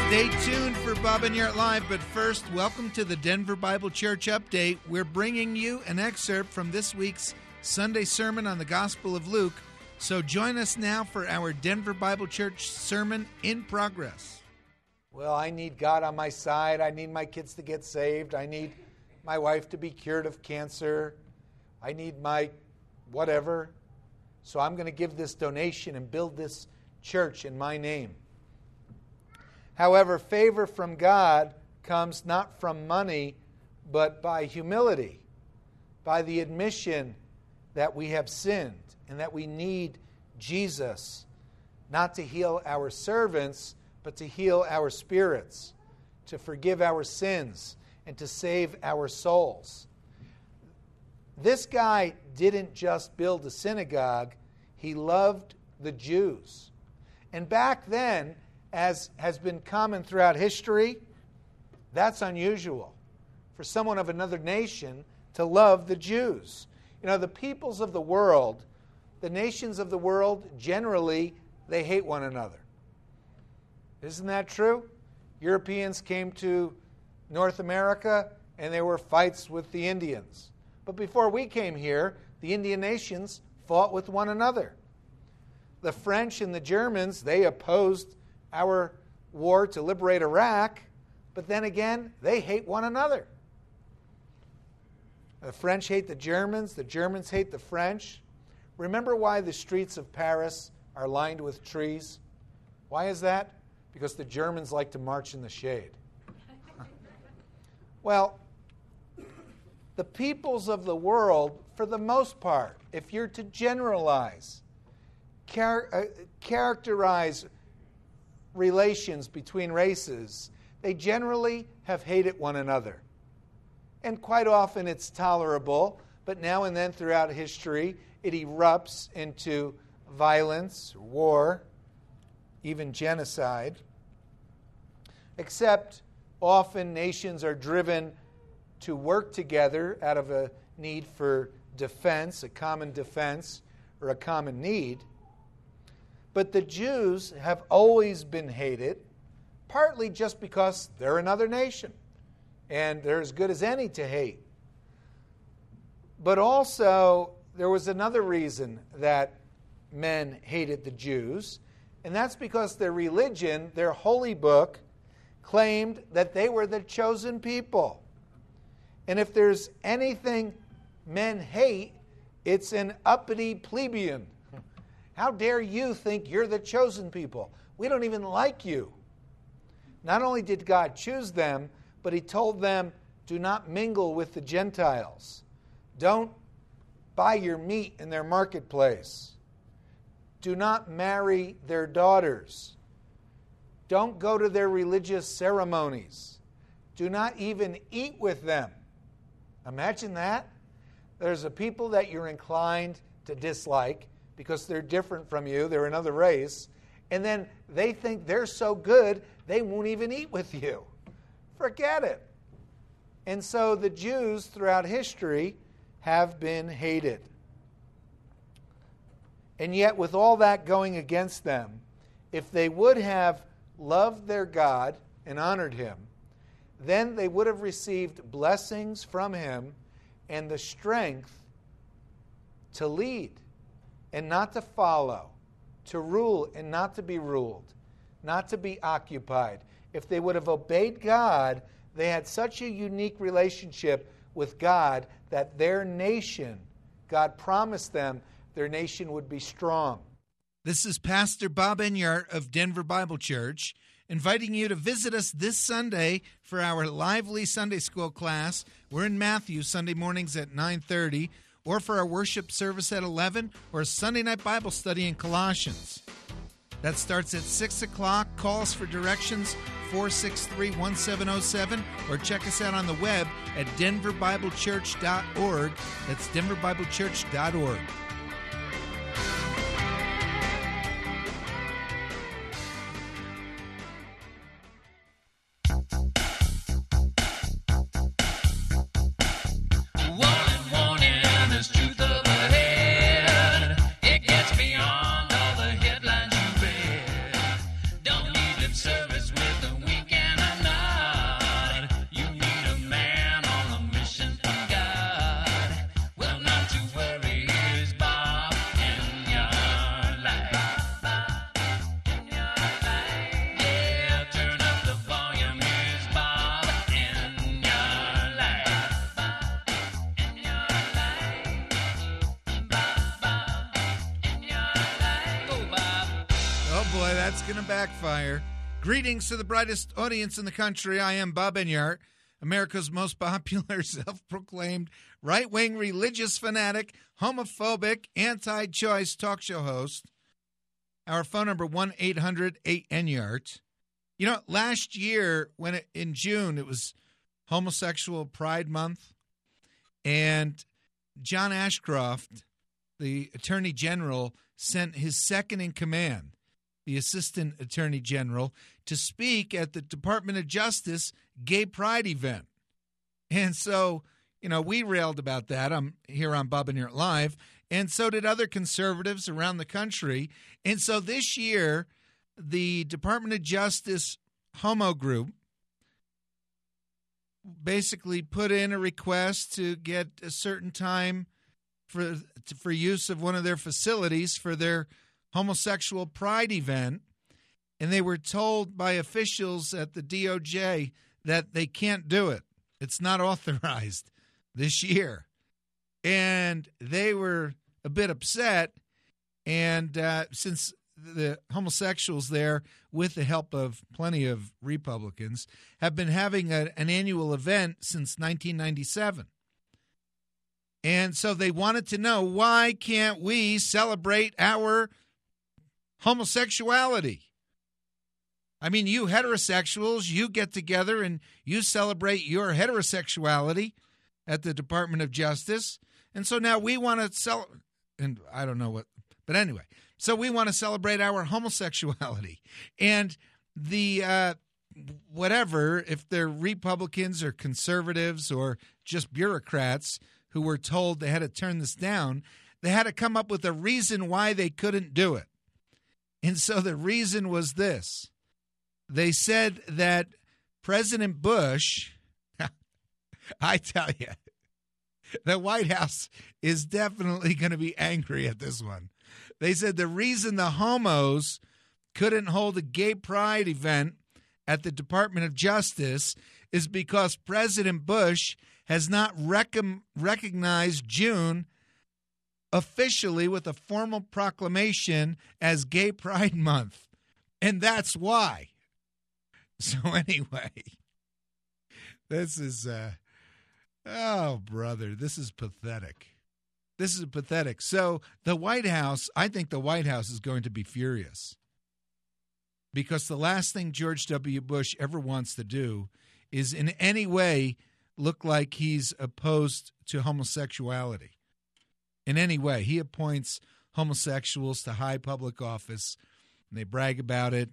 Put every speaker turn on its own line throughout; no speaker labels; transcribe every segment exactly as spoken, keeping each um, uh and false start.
Stay tuned for Bob and Yart Live, but first, welcome to the Denver Bible Church Update. We're bringing you an excerpt from this week's Sunday sermon on the Gospel of Luke, so join us now for our Denver Bible Church sermon in progress.
Well, I need God on my side. I need my kids to get saved. I need my wife to be cured of cancer. I need my whatever. So I'm going to give this donation and build this church in my name. However, favor from God comes not from money, but by humility, by the admission that we have sinned and that we need Jesus, not to heal our servants, but to heal our spirits, to forgive our sins, and to save our souls. This guy didn't just build a synagogue, he loved the Jews. And back then, as has been common throughout history, that's unusual for someone of another nation to love the Jews. You know, the peoples of the world, the nations of the world, generally, they hate one another. Isn't that true? Europeans came to North America and there were fights with the Indians. But before we came here, the Indian nations fought with one another. The French and the Germans, they opposed our war to liberate Iraq, but then again, they hate one another. The French hate the Germans, the Germans hate the French. Remember why the streets of Paris are lined with trees? Why is that? Because the Germans like to march in the shade. Well, the peoples of the world, for the most part, if you're to generalize, char- uh, characterize relations between races, they generally have hated one another. And quite often it's tolerable, but now and then throughout history, it erupts into violence, war, even genocide. Except often nations are driven to work together out of a need for defense, a common defense, or a common need. But the Jews have always been hated, partly just because they're another nation, and they're as good as any to hate. But also, there was another reason that men hated the Jews, and that's because their religion, their holy book, claimed that they were the chosen people. And if there's anything men hate, it's an uppity plebeian. How dare you think you're the chosen people? We don't even like you. Not only did God choose them, but he told them, do not mingle with the Gentiles. Don't buy your meat in their marketplace. Do not marry their daughters. Don't go to their religious ceremonies. Do not even eat with them. Imagine that. There's a people that you're inclined to dislike because they're different from you, they're another race, and then they think they're so good, they won't even eat with you. Forget it. And so the Jews throughout history have been hated. And yet, with all that going against them, if they would have loved their God and honored him, then they would have received blessings from him and the strength to lead and not to follow, to rule and not to be ruled, not to be occupied. If they would have obeyed God, they had such a unique relationship with God that their nation, God promised them, their nation would be strong.
This is Pastor Bob Enyart of Denver Bible Church, inviting you to visit us this Sunday for our lively Sunday school class. We're in Matthew Sunday mornings at nine thirty, or for our worship service at eleven, or a Sunday night Bible study in Colossians. That starts at six o'clock. Call us for directions, four six three, one seven zero seven, or check us out on the web at denver bible church dot org. That's denver bible church dot org.
Service with a wink
going to backfire. Greetings to the brightest audience in the country. I am Bob Enyart, America's most popular self-proclaimed right-wing religious fanatic, homophobic, anti-choice talk show host. Our phone number, one eight hundred eight Enyart. You know, last year, when it, in June, it was Homosexual Pride Month, and John Ashcroft, the Attorney General, sent his second in command, the Assistant Attorney General, to speak at the Department of Justice Gay Pride event. And so, you know, we railed about that. I'm here on Bob Enyart Live, and so did other conservatives around the country. And so this year, the Department of Justice Homo Group basically put in a request to get a certain time for for use of one of their facilities for their homosexual pride event, and they were told by officials at the D O J that they can't do it. It's not authorized this year. And they were a bit upset, and uh, since the homosexuals there, with the help of plenty of Republicans, have been having a, an annual event since nineteen ninety-seven. And so they wanted to know, why can't we celebrate our homosexuality? I mean, you heterosexuals, you get together and you celebrate your heterosexuality at the Department of Justice. And so now we want to sell, and I don't know what, but anyway, so we want to celebrate our homosexuality. And the, uh, whatever, if they're Republicans or conservatives or just bureaucrats who were told they had to turn this down, they had to come up with a reason why they couldn't do it. And so the reason was this. They said that President Bush, I tell you, the White House is definitely going to be angry at this one. They said the reason the homos couldn't hold a gay pride event at the Department of Justice is because President Bush has not rec- recognized June officially with a formal proclamation as Gay Pride Month. And that's why. So anyway, this is, uh, oh, brother, this is pathetic. This is pathetic. So the White House, I think the White House is going to be furious, because the last thing George W. Bush ever wants to do is in any way look like he's opposed to homosexuality. In any way. He appoints homosexuals to high public office, and they brag about it.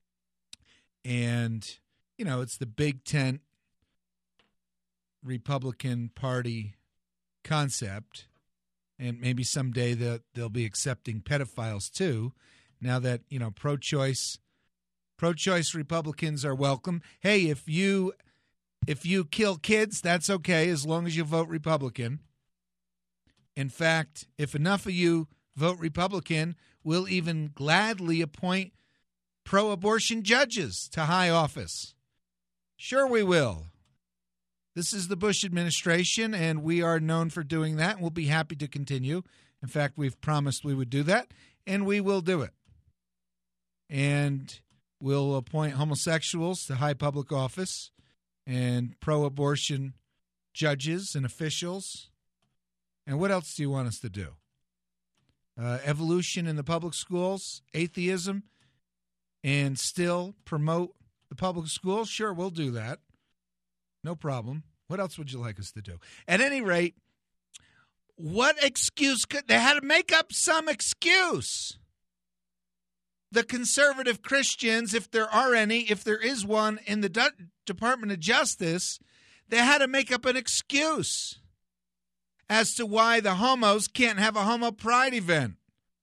And, you know, it's the big tent Republican Party concept. And maybe someday they'll, they'll be accepting pedophiles too, now that, you know, pro-choice pro-choice Republicans are welcome. Hey, if you if you kill kids, that's okay as long as you vote Republican. In fact, if enough of you vote Republican, we'll even gladly appoint pro-abortion judges to high office. Sure we will. This is the Bush administration, and we are known for doing that, and we'll be happy to continue. In fact, we've promised we would do that, and we will do it. And we'll appoint homosexuals to high public office and pro-abortion judges and officials. And what else do you want us to do? Uh, evolution in the public schools, atheism, and still promote the public schools? Sure, we'll do that. No problem. What else would you like us to do? At any rate, what excuse could they had to make up some excuse? The conservative Christians, if there are any, if there is one in the D- Department of Justice, they had to make up an excuse as to why the homos can't have a homo pride event.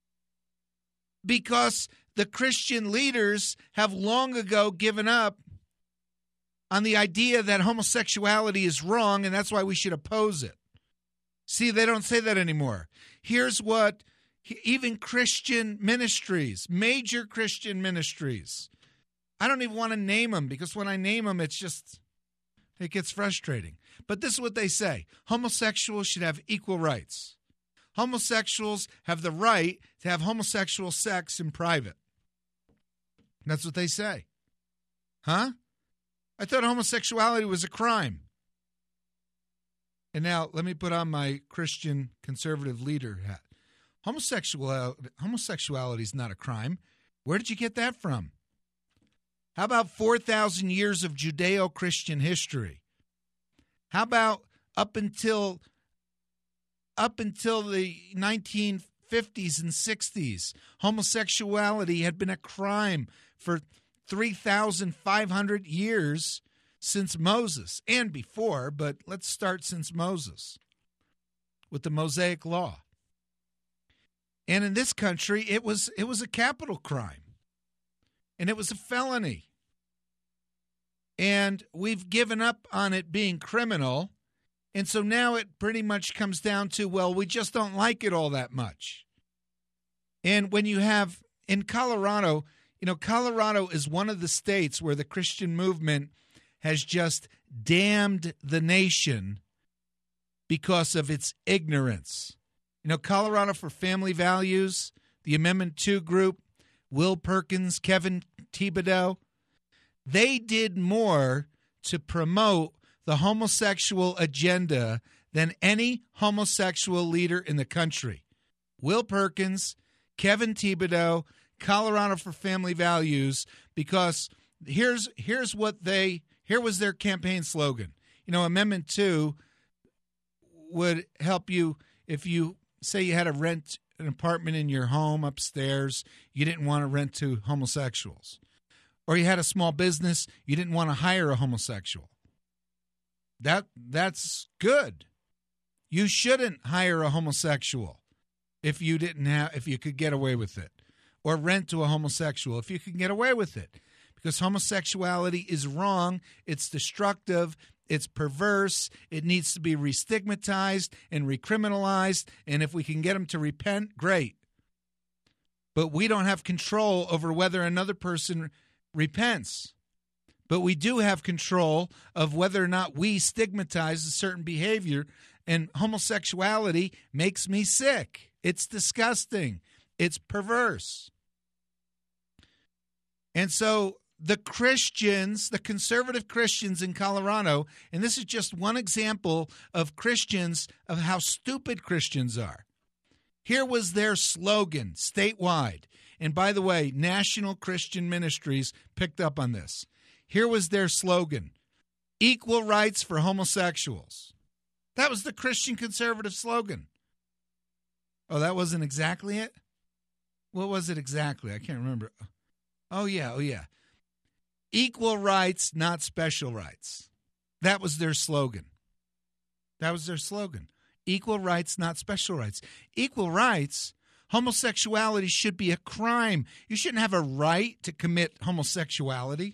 Because the Christian leaders have long ago given up on the idea that homosexuality is wrong, and that's why we should oppose it. See, they don't say that anymore. Here's what even Christian ministries, major Christian ministries, I don't even want to name them, because when I name them, it's just, it gets frustrating. But this is what they say. Homosexuals should have equal rights. Homosexuals have the right to have homosexual sex in private. That's what they say. Huh? I thought homosexuality was a crime. And now let me put on my Christian conservative leader hat. Homosexual, homosexuality is not a crime. Where did you get that from? How about four thousand years of Judeo-Christian history? How about up until up until the nineteen fifties and sixties, homosexuality had been a crime for three thousand five hundred years since Moses and before, but let's start since Moses with the Mosaic Law. And in this country, it was it was a capital crime, and it was a felony. And we've given up on it being criminal, and so now it pretty much comes down to, well, we just don't like it all that much. And when you have, in Colorado, you know, Colorado is one of the states where the Christian movement has just damned the nation because of its ignorance. You know, Colorado for Family Values, the Amendment two group, Will Perkins, Kevin Thibodeau, they did more to promote the homosexual agenda than any homosexual leader in the country. Will Perkins, Kevin Thibodeau, Colorado for Family Values, because here's here's what they here was their campaign slogan. You know, Amendment two would help you if you say you had to rent an apartment in your home upstairs, you didn't want to rent to homosexuals. Or you had a small business, you didn't want to hire a homosexual. That that's good. You shouldn't hire a homosexual if you didn't have if you could get away with it. Or rent to a homosexual if you can get away with it. Because homosexuality is wrong, it's destructive, it's perverse, it needs to be re-stigmatized and recriminalized, and if we can get them to repent, great. But we don't have control over whether another person repents. But we do have control of whether or not we stigmatize a certain behavior, and homosexuality makes me sick. It's disgusting. It's perverse. And so the Christians, the conservative Christians in Colorado, and this is just one example of Christians, of how stupid Christians are. Here was their slogan statewide. And by the way, National Christian Ministries picked up on this. Here was their slogan, equal rights for homosexuals. That was the Christian conservative slogan. Oh, that wasn't exactly it? What was it exactly? I can't remember. Oh, yeah, oh, yeah. Equal rights, not special rights. That was their slogan. That was their slogan. Equal rights, not special rights. Equal rights, homosexuality should be a crime. You shouldn't have a right to commit homosexuality.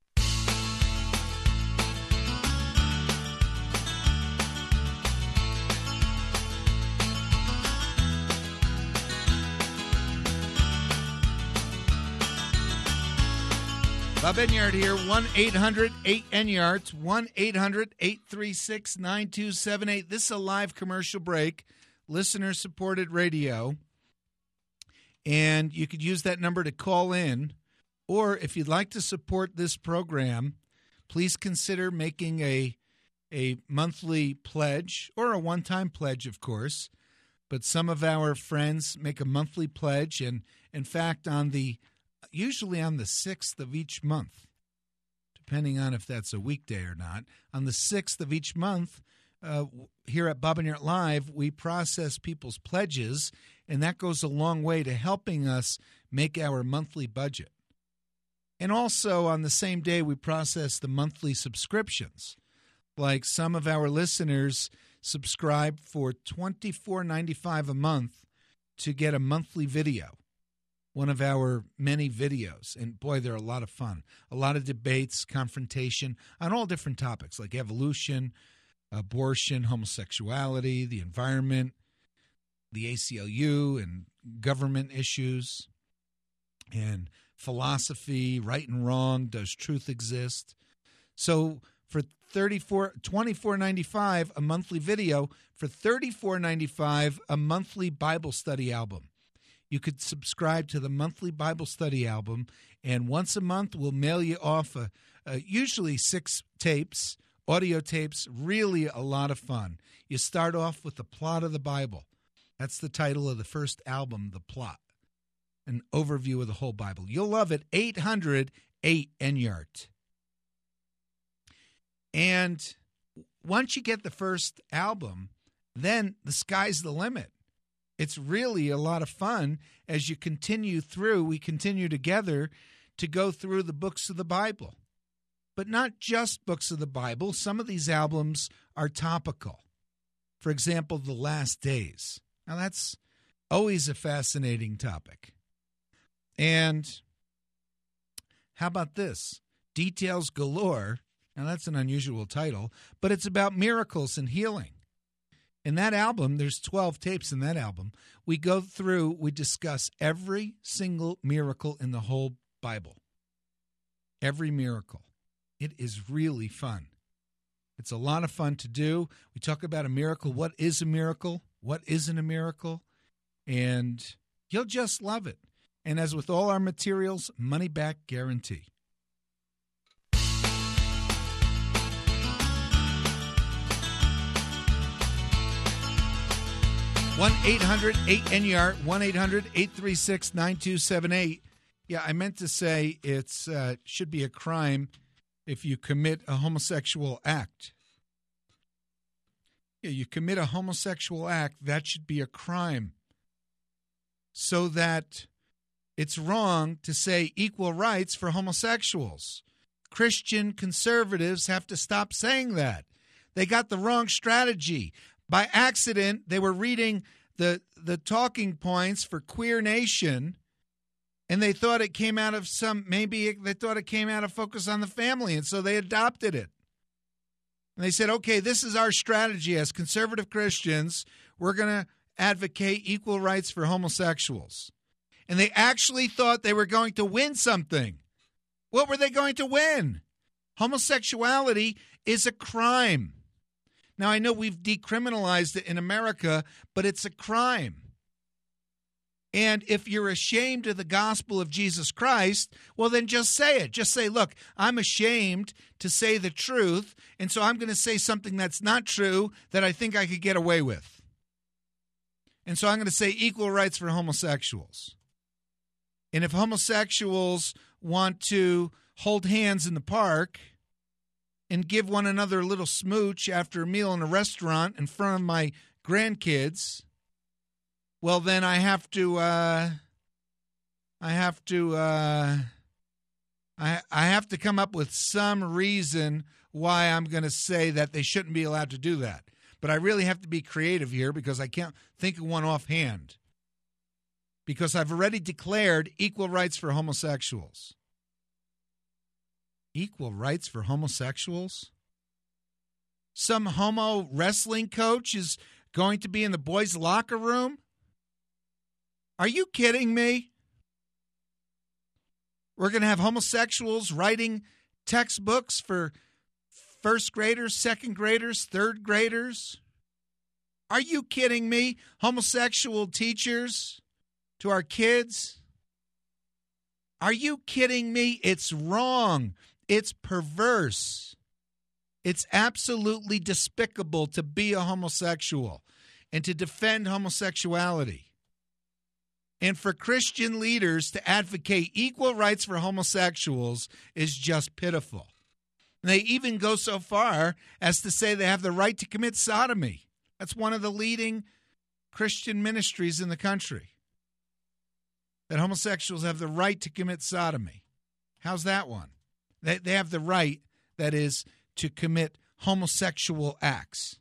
Bob Enyart here, one eight hundred eight N Y A R T, one eight hundred eight three six nine two seven eight. This is a live commercial break, listener-supported radio, and you could use that number to call in, or if you'd like to support this program, please consider making a, a monthly pledge, or a one-time pledge, of course, but some of our friends make a monthly pledge, and in fact, on the usually on the sixth of each month, depending on if that's a weekday or not. On the sixth of each month, uh, here at Bob Enyart Live, we process people's pledges, and that goes a long way to helping us make our monthly budget. And also, on the same day, we process the monthly subscriptions. Like some of our listeners subscribe for twenty-four ninety-five a month to get a monthly video. One of our many videos. And boy, they're a lot of fun. A lot of debates, confrontation on all different topics like evolution, abortion, homosexuality, the environment, the A C L U, and government issues, and philosophy, right and wrong, does truth exist? So for thirty-four, twenty-four ninety-five a monthly video, for thirty-four ninety-five a monthly Bible study album. you could subscribe to the monthly Bible study album, and once a month we'll mail you off a, a, usually six tapes, audio tapes, really a lot of fun. You start off with the plot of the Bible. That's the title of the first album, The Plot, an overview of the whole Bible. You'll love it. eight hundred eight N Y A R T. And once you get the first album, then the sky's the limit. It's really a lot of fun as you continue through. We continue together to go through the books of the Bible. But not just books of the Bible. Some of these albums are topical. For example, The Last Days. Now, that's always a fascinating topic. And how about this? Details Galore. Now, that's an unusual title, but it's about miracles and healing. In that album, there's twelve tapes in that album. We go through, we discuss every single miracle in the whole Bible. Every miracle. It is really fun. It's a lot of fun to do. We talk about a miracle. What is a miracle? What isn't a miracle? And you'll just love it. And as with all our materials, money back guarantee. one eight hundred eight N Y A R T, one eight hundred eight three six nine two seven eight. Yeah, I meant to say it uh, should be a crime if you commit a homosexual act. Yeah, you commit a homosexual act, that should be a crime. So that it's wrong to say equal rights for homosexuals. Christian conservatives have to stop saying that. They got the wrong strategy. By accident, they were reading the the talking points for Queer Nation, and they thought it came out of some, maybe they thought it came out of Focus on the Family, and so they adopted it. And they said, okay, this is our strategy as conservative Christians. We're going to advocate equal rights for homosexuals. And they actually thought they were going to win something. What were they going to win? Homosexuality is a crime. Now, I know we've decriminalized it in America, but it's a crime. And if you're ashamed of the gospel of Jesus Christ, well, then just say it. Just say, look, I'm ashamed to say the truth, and so I'm going to say something that's not true that I think I could get away with. And so I'm going to say equal rights for homosexuals. And if homosexuals want to hold hands in the park and give one another a little smooch after a meal in a restaurant in front of my grandkids, well, then I have to, uh, I have to, uh, I, I have to come up with some reason why I'm going to say that they shouldn't be allowed to do that. But I really have to be creative here because I can't think of one offhand. Because I've already declared equal rights for homosexuals. Equal rights for homosexuals? Some homo wrestling coach is going to be in the boys' locker room? Are you kidding me? We're going to have homosexuals writing textbooks for first graders, second graders, third graders? Are you kidding me? Homosexual teachers to our kids? Are you kidding me? It's wrong. It's perverse. It's absolutely despicable to be a homosexual and to defend homosexuality. And for Christian leaders to advocate equal rights for homosexuals is just pitiful. And they even go so far as to say they have the right to commit sodomy. That's one of the leading Christian ministries in the country. That homosexuals have the right to commit sodomy. How's that one? They, they have the right, that is, to commit homosexual acts.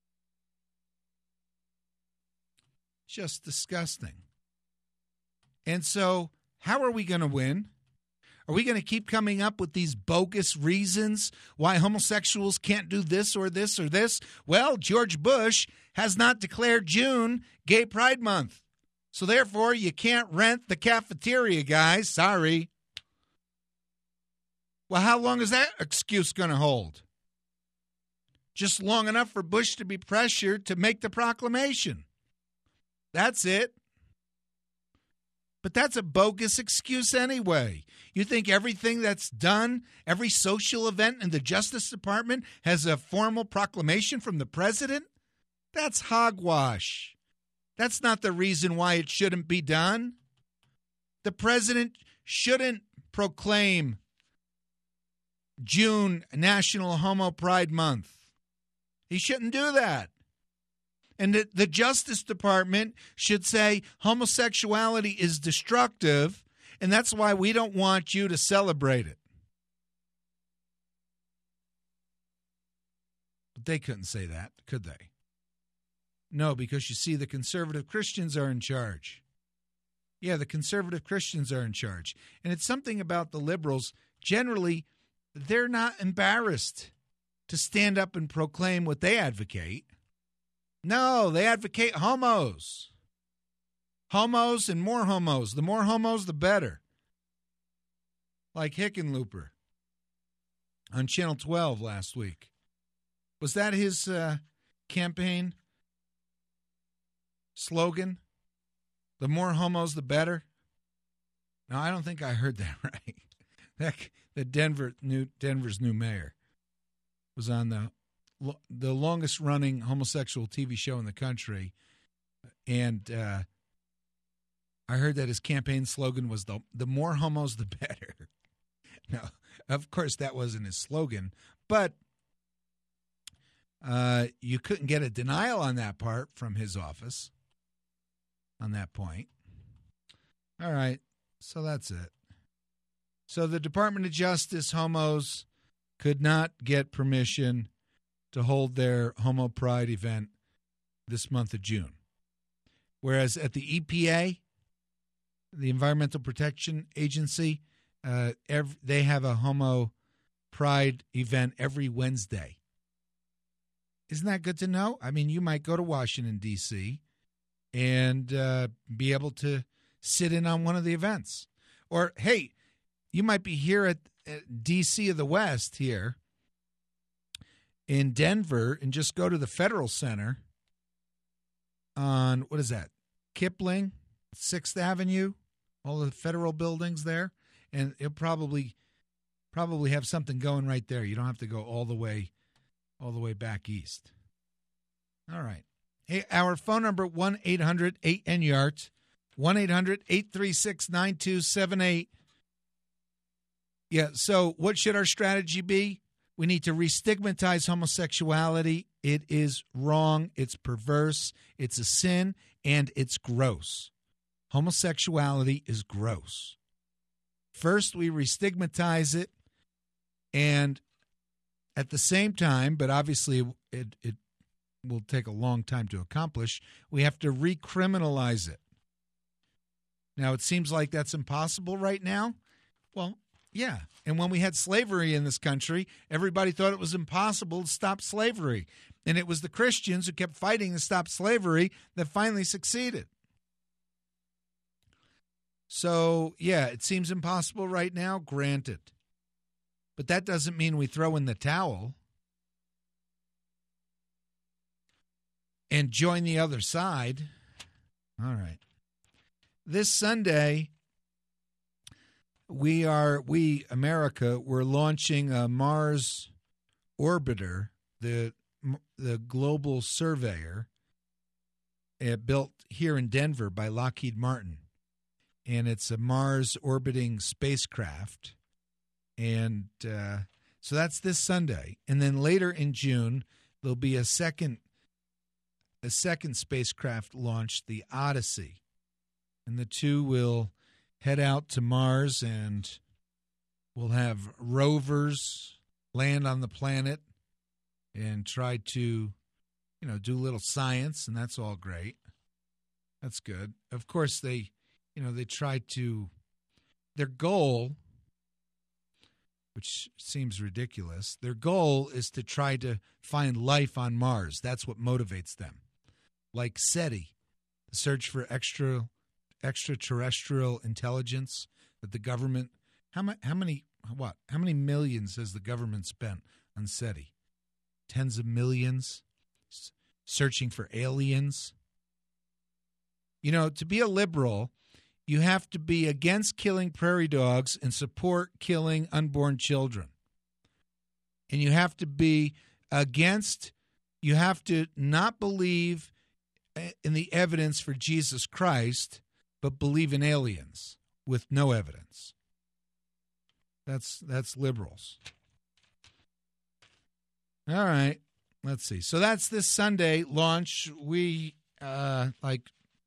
Just disgusting. And so, how are we going to win? Are we going to keep coming up with these bogus reasons why homosexuals can't do this or this or this? Well, George Bush has not declared June Gay Pride Month. So therefore, you can't rent the cafeteria, guys. Sorry. Well, how long is that excuse going to hold? Just long enough for Bush to be pressured to make the proclamation. That's it. But that's a bogus excuse anyway. You think everything that's done, every social event in the Justice Department has a formal proclamation from the president? That's hogwash. That's not the reason why it shouldn't be done. The president shouldn't proclaim June National Homo Pride Month. He shouldn't do that. And the, the Justice Department should say homosexuality is destructive, and that's why we don't want you to celebrate it. But they couldn't say that, could they? No, because you see, the conservative Christians are in charge. Yeah, the conservative Christians are in charge. And it's something about the liberals. Generally, they're not embarrassed to stand up and proclaim what they advocate. No, they advocate homos. Homos and more homos. The more homos, the better. Like Hickenlooper on Channel twelve last week. Was that his uh, campaign slogan? The more homos, the better? No, I don't think I heard that right. That the Denver new Denver's new mayor was on the the longest running homosexual T V show in the country, and uh, I heard that his campaign slogan was the the more homos, the better. Now, of course, that wasn't his slogan, but uh, you couldn't get a denial on that part from his office. On that point. All right, so that's it. So the Department of Justice homos could not get permission to hold their Homo Pride event this month of June. Whereas at the E P A, the Environmental Protection Agency, uh, every, they have a Homo Pride event every Wednesday. Isn't that good to know? I mean, you might go to Washington, D C, and uh, be able to sit in on one of the events. Or, hey, you might be here at, at D C of the West here in Denver and just go to the Federal Center on, what is that, Kipling, sixth Avenue, all the federal buildings there, and it'll probably probably have something going right there. You don't have to go all the way all the way back east. All right. Hey, our phone number, one eight hundred eight N Y A R T, one eight hundred eight three six nine two seven eight. Yeah, so what should our strategy be? We need to restigmatize homosexuality. It is wrong, it's perverse, it's a sin, and it's gross. Homosexuality is gross. First, we restigmatize it, and at the same time, but obviously it, it will take a long time to accomplish, we have to recriminalize it. Now, it seems like that's impossible right now. Well, yeah. And when we had slavery in this country, everybody thought it was impossible to stop slavery. And it was the Christians who kept fighting to stop slavery that finally succeeded. So, yeah, it seems impossible right now, granted. But that doesn't mean we throw in the towel and join the other side. All right. This Sunday, we are, we, America, we're launching a Mars orbiter, the the global surveyor, uh, built here in Denver by Lockheed Martin. And it's a Mars orbiting spacecraft. And uh, so that's this Sunday. And then later in June, there'll be a second a second spacecraft launched, the Odyssey. And the two will head out to Mars, and we'll have rovers land on the planet and try to, you know, do a little science, and that's all great. That's good. Of course, they, you know, they try to, their goal, which seems ridiculous, their goal is to try to find life on Mars. That's what motivates them. Like SETI, the search for extra extraterrestrial intelligence that the government, how, ma- how many, what, how many millions has the government spent on SETI? Tens of millions s- searching for aliens. You know, to be a liberal you have to be against killing prairie dogs and support killing unborn children. And you have to be against, you have to not believe in the evidence for Jesus Christ, but believe in aliens with no evidence. That's that's liberals. All right, let's see. So that's this Sunday launch. We, uh, like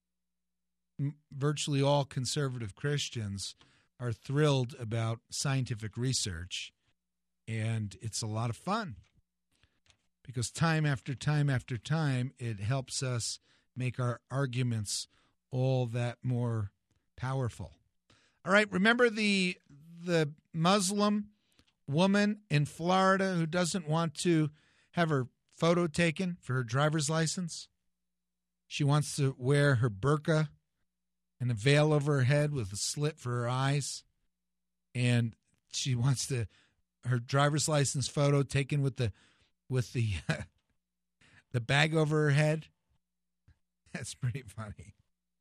m- virtually all conservative Christians, are thrilled about scientific research, and it's a lot of fun because time after time after time, it helps us make our arguments all that more powerful. All right, remember the the Muslim woman in Florida who doesn't want to have her photo taken for her driver's license? She wants to wear her burqa and a veil over her head with a slit for her eyes, and she wants to her driver's license photo taken with the with the the bag over her head. That's pretty funny.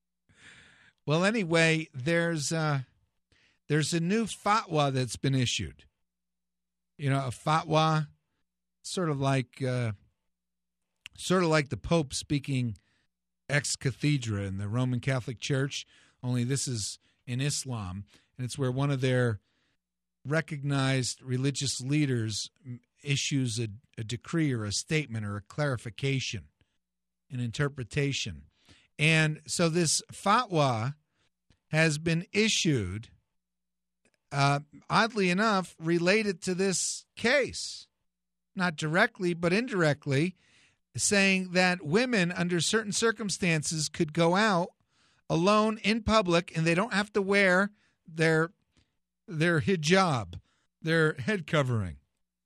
Well, anyway, there's uh, there's a new fatwa that's been issued. You know, a fatwa, sort of like uh, sort of like the Pope speaking ex cathedra in the Roman Catholic Church. Only this is in Islam, and it's where one of their recognized religious leaders issues a, a decree or a statement or a clarification, an interpretation. And so this fatwa has been issued, uh, oddly enough, related to this case. Not directly, but indirectly, saying that women under certain circumstances could go out alone in public and they don't have to wear their, their hijab, their head covering.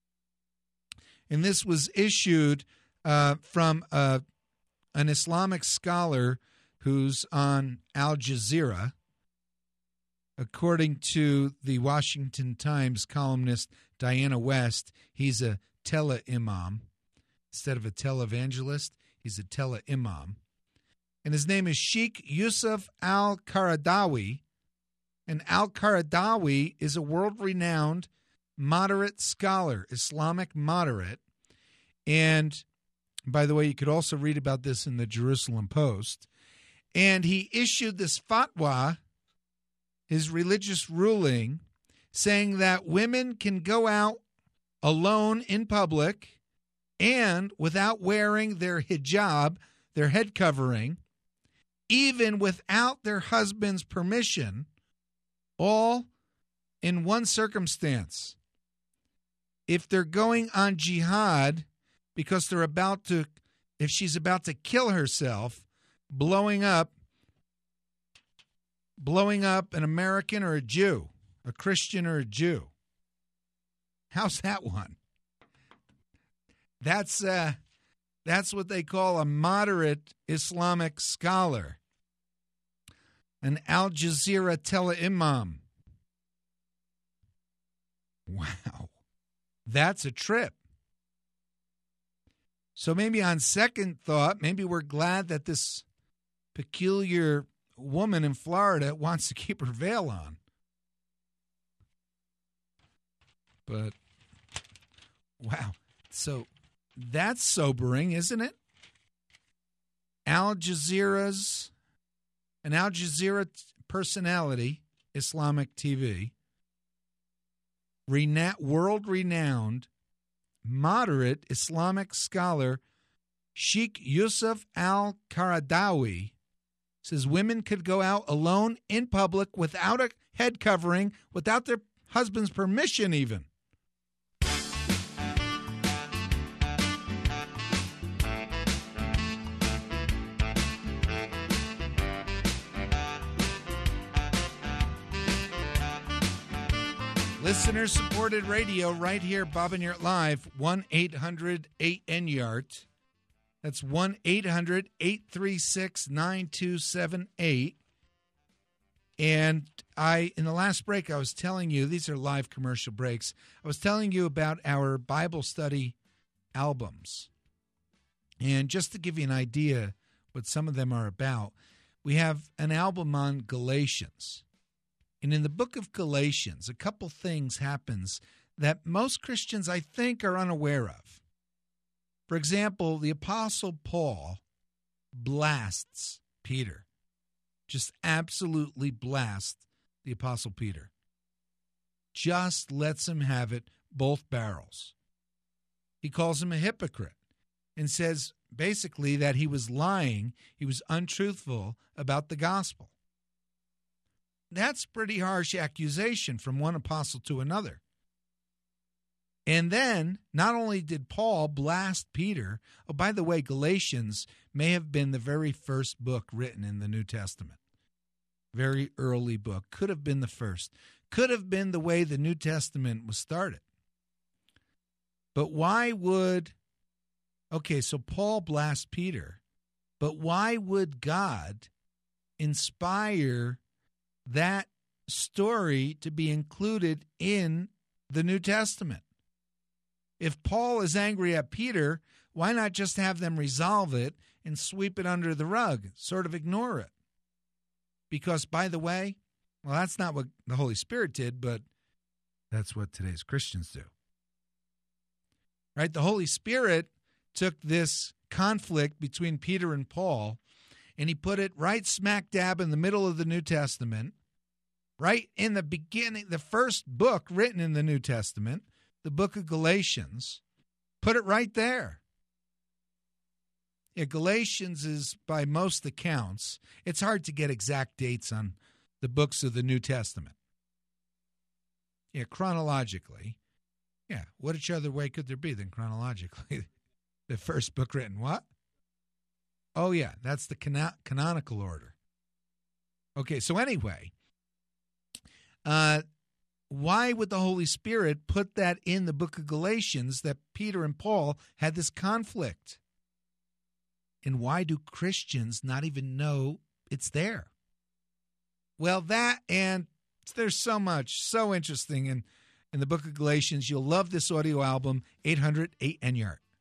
And this was issued uh, from a an Islamic scholar who's on Al Jazeera. According to the Washington Times columnist Diana West, he's a tele-imam. Instead of a televangelist, he's a tele-imam. And his name is Sheikh Yusuf al-Qaradawi. And al-Qaradawi is a world-renowned moderate scholar, Islamic moderate. And by the way, you could also read about this in the Jerusalem Post. And he issued this fatwa, his religious ruling, saying that women can go out alone in public and without wearing their hijab, their head covering, even without their husband's permission, all in one circumstance. If they're going on jihad, because they're about to, if she's about to kill herself, blowing up, blowing up an American or a Jew, a Christian or a Jew. How's that one? That's uh, that's what they call a moderate Islamic scholar, an Al Jazeera tele-imam. Wow, that's a trip. So maybe on second thought, maybe we're glad that this peculiar woman in Florida wants to keep her veil on. But, wow. So that's sobering, isn't it? Al Jazeera's, an Al Jazeera personality, Islamic T V, rena- world-renowned, moderate Islamic scholar Sheikh Yusuf al-Qaradawi says women could go out alone in public without a head covering, without their husband's permission even. Listener-supported radio right here, Bob and Yart Live, one eight hundred eight N Yart. That's one eight hundred eight three six nine two seven eight. And I, in the last break, I was telling you, these are live commercial breaks, I was telling you about our Bible study albums. And just to give you an idea what some of them are about, we have an album on Galatians. And in the book of Galatians, a couple things happens that most Christians, I think, are unaware of. For example, the Apostle Paul blasts Peter. Just absolutely blasts the Apostle Peter. Just lets him have it both barrels. He calls him a hypocrite and says basically that he was lying, he was untruthful about the gospel. That's a pretty harsh accusation from one apostle to another. And then, not only did Paul blast Peter, oh, by the way, Galatians may have been the very first book written in the New Testament. Very early book. Could have been the first. Could have been the way the New Testament was started. But why would, okay, so Paul blasts Peter, but why would God inspire that story to be included in the New Testament? If Paul is angry at Peter, why not just have them resolve it and sweep it under the rug, sort of ignore it? Because, by the way, well, that's not what the Holy Spirit did, but that's what today's Christians do. Right? The Holy Spirit took this conflict between Peter and Paul, and he put it right smack dab in the middle of the New Testament, right in the beginning, the first book written in the New Testament, the book of Galatians, put it right there. Yeah, Galatians is, by most accounts, it's hard to get exact dates on the books of the New Testament. Yeah, chronologically. Yeah, what other way could there be than chronologically? The first book written, what? Oh, yeah, that's the cano- canonical order. Okay, so anyway, uh, why would the Holy Spirit put that in the book of Galatians that Peter and Paul had this conflict? And why do Christians not even know it's there? Well, that, and there's so much, so interesting in, in the book of Galatians. You'll love this audio album, eight hundred eight N Y A R T.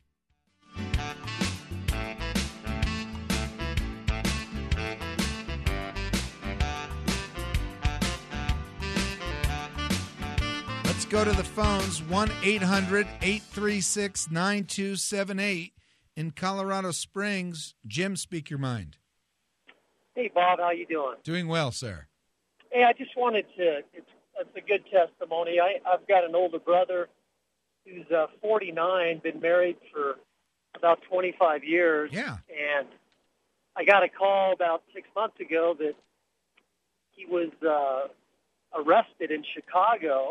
Let's go to the phones, one eight hundred eight three six nine two seven eight. In Colorado Springs, Jim, speak your mind.
Hey, Bob, how you doing?
Doing well, sir.
Hey, I just wanted to, it's, it's a good testimony. I, I've got an older brother who's uh, forty-nine, been married for about twenty-five years.
Yeah.
And I got a call about six months ago that he was uh, arrested in Chicago.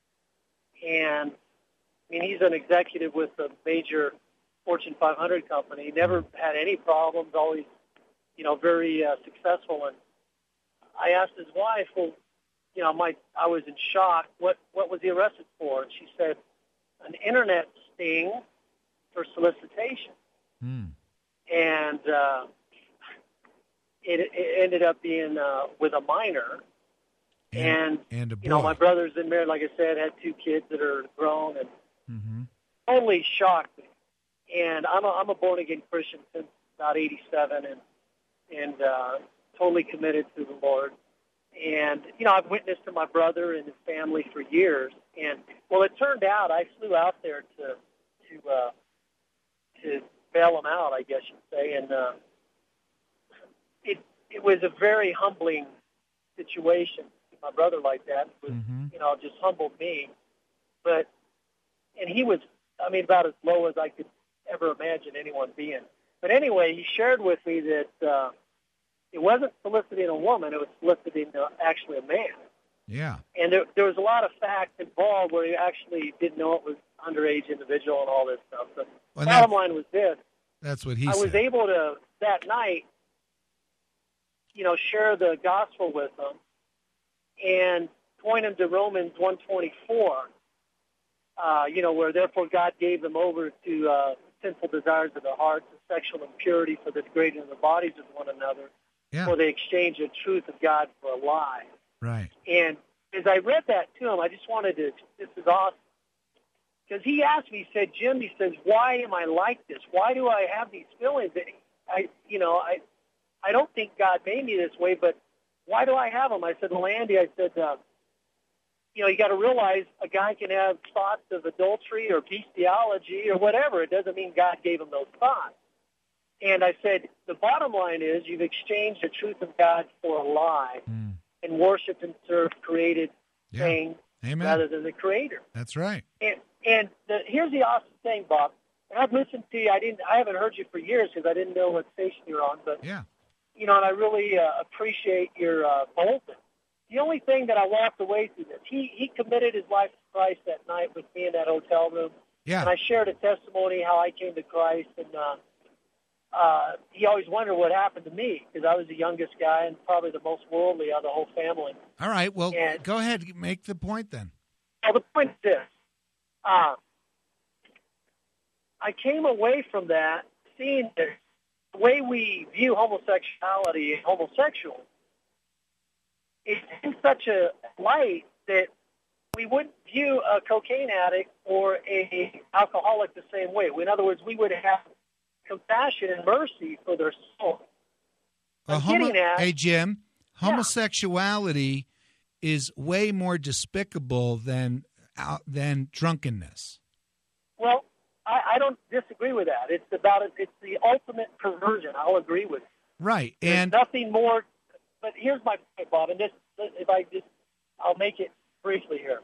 And, I mean, he's an executive with a major Fortune five hundred company. Never had any problems, always, you know, very uh, successful. And I asked his wife, well, you know, my, I was in shock. What, what was he arrested for? And she said, an internet sting for solicitation.
Hmm.
And uh, it, it ended up being uh, with a minor.
And,
and,
and a boy.
You know, my brother's been married, like I said, had two kids that are grown, and
mm-hmm.
totally shocked me. And I'm a, I'm a born-again Christian since about eighty-seven, and and uh, totally committed to the Lord. And, you know, I've witnessed to my brother and his family for years. And, well, it turned out I flew out there to to uh, to bail him out, I guess you'd say. And uh, it it was a very humbling situation. My brother like that was, mm-hmm. you know, just humbled me. But, and he was, I mean, about as low as I could ever imagine anyone being. But anyway, he shared with me that uh, it wasn't soliciting a woman, it was soliciting uh, actually a man.
Yeah.
And there, there was a lot of facts involved where he actually didn't know it was underage individual and all this stuff. But
well,
bottom line was this.
That's what he
I
said.
I was able to, that night, you know, share the gospel with him and point him to Romans one twenty-four, uh, you know, where therefore God gave them over to uh, sinful desires of their hearts and sexual impurity for the degrading of the bodies of one another,
yeah.
for the exchange of truth of God for a lie.
Right.
And as I read that to him, I just wanted to, this is awesome. Because he asked me, he said, Jim, he says, why am I like this? Why do I have these feelings? I, you know, I, I don't think God made me this way, but why do I have them? I said, well, Andy, I said, uh, you know, you got to realize a guy can have thoughts of adultery or bestiality or whatever. It doesn't mean God gave him those thoughts. And I said, the bottom line is you've exchanged the truth of God for a lie mm. and worshiped and served created yeah. things Amen. Rather than the Creator.
That's right.
And and the, here's the awesome thing, Bob. And I've listened to you. I didn't. I haven't heard you for years because I didn't know what station you're on. But
yeah,
you know, and I really uh, appreciate your uh, boldness. The only thing that I walked away through this, he he committed his life to Christ that night with me in that hotel room.
Yeah.
And I shared a testimony how I came to Christ, and uh, uh, he always wondered what happened to me because I was the youngest guy and probably the most worldly of the whole family.
All right. Well,
and,
go ahead. Make the point then.
Well, the point is this. Uh, I came away from that seeing that the way we view homosexuality and homosexuals is in such a light that we wouldn't view a cocaine addict or a alcoholic the same way. In other words, we would have compassion and mercy for their soul.
Uh, homo- at, hey, Jim, homosexuality yeah. is way more despicable than uh, than drunkenness.
Well, I, I don't disagree with that. It's about it. It's the ultimate perversion. I'll agree with you.
Right,
There's
and
nothing more. But here's my point, Bob, and this, if I just, I'll make it briefly here.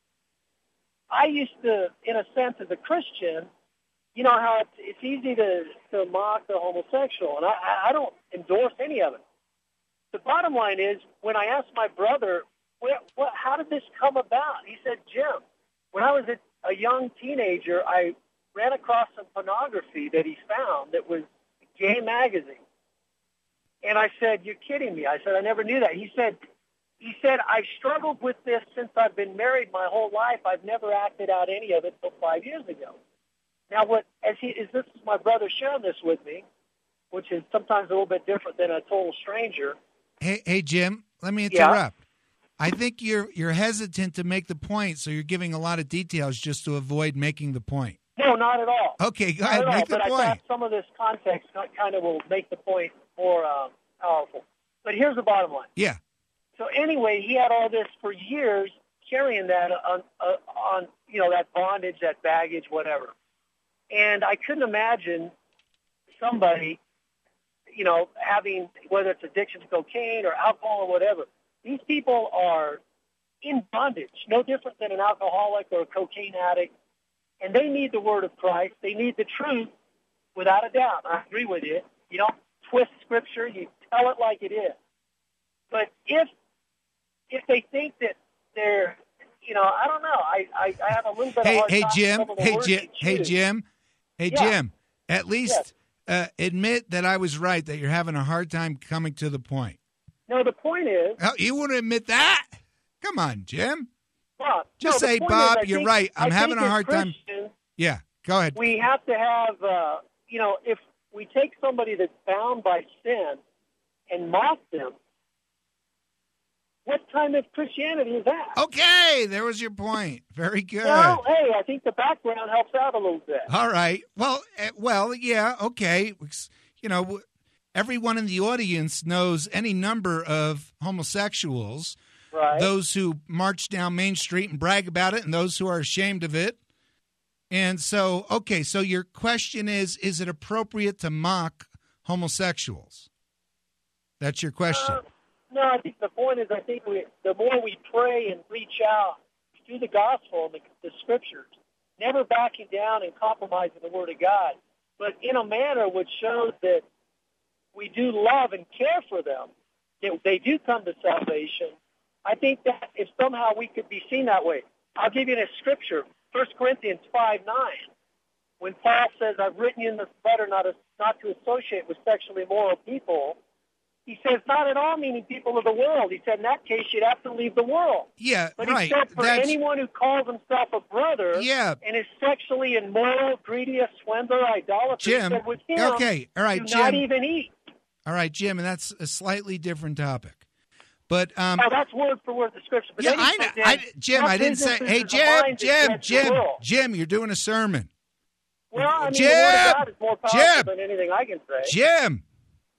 I used to, in a sense, as a Christian, you know how it's, it's easy to, to mock the homosexual, and I, I don't endorse any of it. The bottom line is, when I asked my brother, what, what, how did this come about? He said, Jim, when I was a, a young teenager, I ran across some pornography that he found that was a gay magazine. And I said, you're kidding me. I said, I never knew that. He said, he said, I've struggled with this since I've been married my whole life. I've never acted out any of it until five years ago. Now, what, as he, is this is my brother sharing this with me, which is sometimes a little bit different than a total stranger.
Hey, hey, Jim, let me interrupt. Yeah. I think you're you're hesitant to make the point, so you're giving a lot of details just to avoid making the point.
No, not at all.
Okay, go
not
ahead, make
all,
the
but
point.
I thought some of this context kind of will make the point more uh, powerful. But here's the bottom line.
Yeah.
So anyway, he had all this for years, carrying that on, uh, on you know, that bondage, that baggage, whatever. And I couldn't imagine somebody, you know, having, whether it's addiction to cocaine or alcohol or whatever. These people are in bondage, no different than an alcoholic or a cocaine addict. And they need the word of Christ. They need the truth, without a doubt. I agree with you. You don't twist Scripture. You tell it like it is. But if if they think that they're, you know, I don't know. I, I, I have a little bit
hey,
of hard
hey,
time
Jim,
with some of the
hey,
words
Jim,
they
hey,
choose.
Jim, hey,
Yeah.
Jim. At least
Yes.
uh, admit that I was right. That you're having a hard time coming to the point.
No, the point is,
Oh, you wouldn't admit that? Come on, Jim.
Bob,
Just
no, the
say,
point
Bob,
is, I
you're
think-
right. I'm
I
having
think
a
as
hard time.
Christians,
Yeah, go ahead.
we have to have, uh, you know, if we take somebody that's bound by sin and mock them, what kind of Christianity is that?
Okay, there was your point. Very good.
Well, hey, I think the background helps out a little bit.
All right. Well, uh, well, yeah, okay. You know, everyone in the audience knows any number of homosexuals,
Right.
those who march down Main Street and brag about it, and those who are ashamed of it. And so, okay, so your question is, is it appropriate to mock homosexuals? That's your question.
Uh, no, I think the point is, I think we, the more we pray and reach out through the gospel and the, the scriptures, never backing down and compromising the word of God, but in a manner which shows that we do love and care for them, that they do come to salvation. I think that if somehow we could be seen that way. I'll give you a scripture, First Corinthians five nine, when Paul says, I've written you in this letter not, to, not to associate with sexually immoral people. He says, not at all meaning people of the world. He said, in that case, you'd have to leave the world.
Yeah,
But
right.
he said, for
That's,
anyone who calls himself a brother
Yeah.
and is sexually immoral, greedy, a swindler, idolater,
Jim,
he said, with him,
okay, all right,
do
Jim.
not even eat.
All right, Jim, and that's a slightly different topic. But um,
Oh, that's word for word the scripture. But
yeah,
then he
I,
said,
I,
Dan,
Jim,
our
I didn't say.
business
Hey,
is the
Jim,
mind
Jim,
that judges the
Jim,
world.
Jim, you're doing a sermon.
Well, I mean,
Jim,
the word of God is more powerful
Jim,
than anything I can say.
Jim.
Yeah.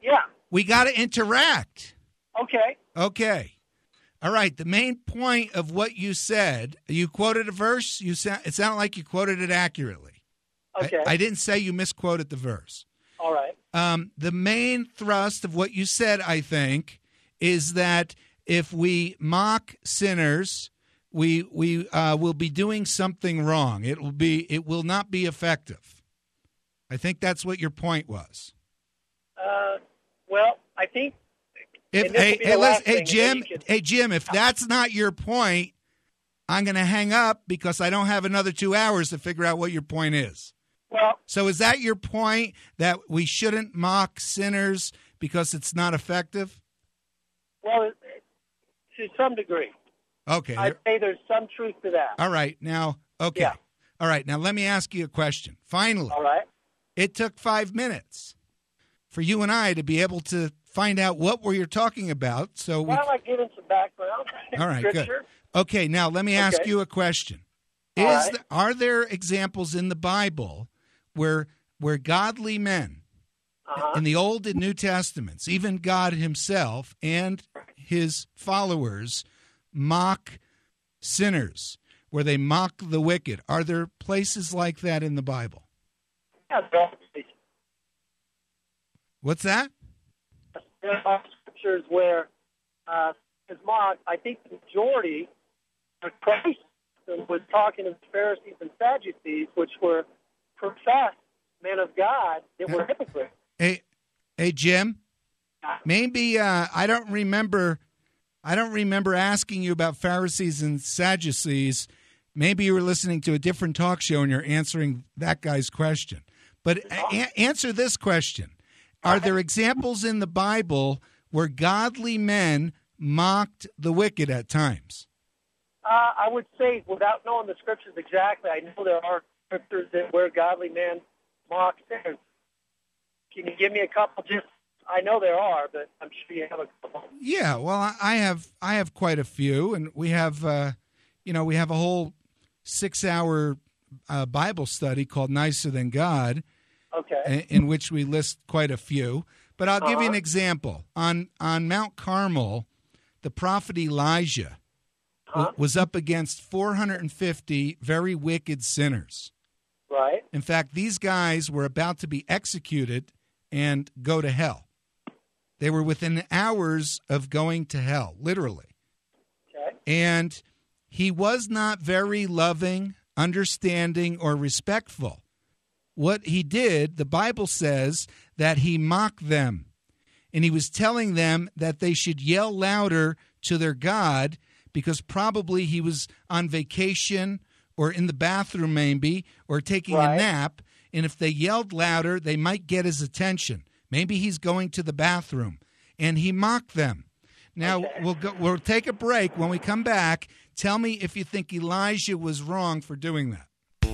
We got to interact.
Okay.
Okay. All right. The main point of what you said, you quoted a verse. You sound, it sounded like you quoted it accurately.
Okay.
I, I didn't say you misquoted the verse.
All right.
Um, the main thrust of what you said, I think, is that if we mock sinners, we we uh, will be doing something wrong. It will be it will not be effective. I think that's what your point was.
Uh, well, I think.
If hey hey, listen, hey Jim, can... hey Jim, if that's not your point, I'm going to hang up because I don't have another two hours to figure out what your point is.
Well,
so is that your point, that we shouldn't mock sinners because it's not effective?
Well, to some degree.
Okay.
I'd say there's some truth to that.
All right. Now, okay.
Yeah.
All right. Now, let me ask you a question. Finally.
All right.
It took five minutes for you and I to be able to find out what were you talking about. So
Why
we...
am I giving some background?
All right,
Scripture?
good. Okay. Now, let me ask
okay.
you a question.
All
Is
right.
the, are there examples in the Bible where where godly men
uh-huh.
in the Old and New Testaments, even God himself and his followers, mock sinners, where they mock the wicked? Are there places like that in the Bible?
Yeah, there are
What's that?
There are scriptures where uh, is mocked. I think the majority of Christ was talking to the Pharisees and Sadducees, which were professed men of God that were hypocrites.
Hey, hey, Jim. Maybe uh, I don't remember. I don't remember asking you about Pharisees and Sadducees. Maybe you were listening to a different talk show and you're answering that guy's question. But a- answer this question: are there examples in the Bible where godly men mocked the wicked at times?
Uh, I would say, without knowing the scriptures exactly, I know there are scriptures that where godly men mock sinners. Can you give me a couple? Just I know there are, but I'm sure you have a couple.
Yeah, well, I have I have quite a few, and we have uh, you know we have a whole six-hour uh, Bible study called Nicer Than God,
okay,
in, in which we list quite a few. But I'll give
uh-huh.
you an example. On on Mount Carmel, the prophet Elijah
uh-huh.
was up against four hundred fifty very wicked sinners.
Right.
In fact, these guys were about to be executed and go to hell. They were within hours of going to hell, literally.
Okay.
And he was not very loving, understanding, or respectful. What he did, the Bible says that he mocked them. And he was telling them that they should yell louder to their God because probably he was on vacation or in the bathroom maybe, or taking
right.
a nap, and if they yelled louder, they might get his attention. Maybe he's going to the bathroom, and he mocked them. Now,
okay.
we'll go, we'll take a break. When we come back, tell me if you think Elijah was wrong for doing that.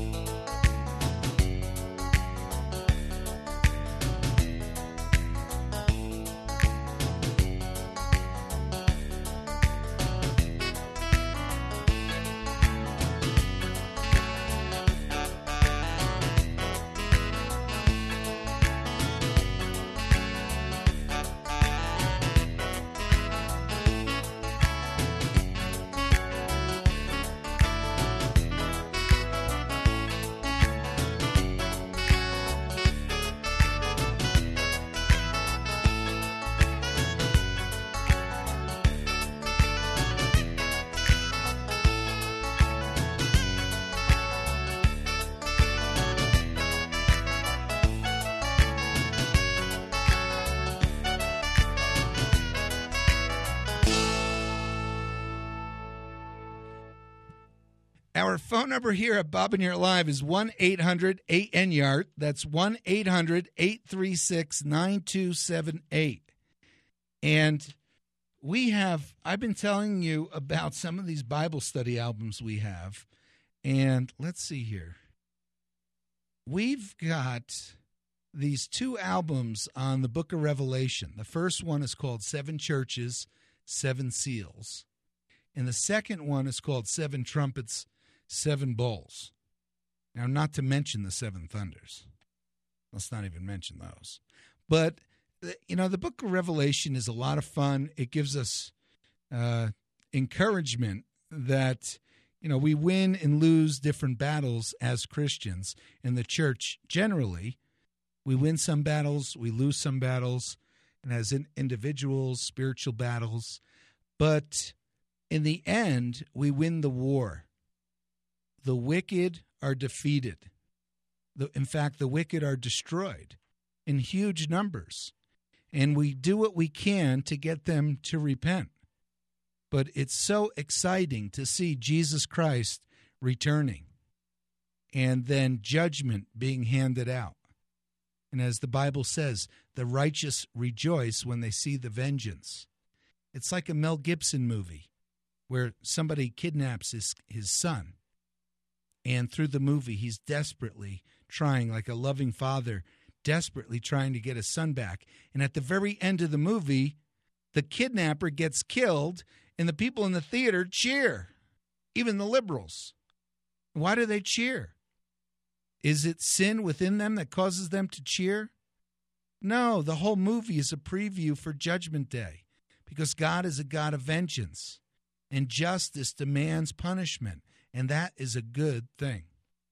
Our phone number here at Bob and Yart Live is one eight hundred eight N Yart. That's one eight hundred eight three six nine two seven eight. And we have, I've been telling you about some of these Bible study albums we have. And let's see here. We've got these two albums on the Book of Revelation. The first one is called Seven Churches, Seven Seals. And the second one is called Seven Trumpets, Seven Bowls. Now, not to mention the Seven Thunders. Let's not even mention those. But you know, the book of Revelation is a lot of fun. It gives us uh, encouragement that, you know, we win and lose different battles as Christians in the church generally. We win some battles, we lose some battles, and as in individuals, spiritual battles. But in the end, we win the war. The wicked are defeated. The, in fact, the wicked are destroyed in huge numbers. And we do what we can to get them to repent. But it's so exciting to see Jesus Christ returning and then judgment being handed out. And as the Bible says, the righteous rejoice when they see the vengeance. It's like a Mel Gibson movie where somebody kidnaps his, his son. And through the movie, he's desperately trying, like a loving father, desperately trying to get his son back. And at the very end of the movie, the kidnapper gets killed, and the people in the theater cheer, even the liberals. Why do they cheer? Is it sin within them that causes them to cheer? No, the whole movie is a preview for Judgment Day because God is a God of vengeance, and justice demands punishment, and that is a good thing.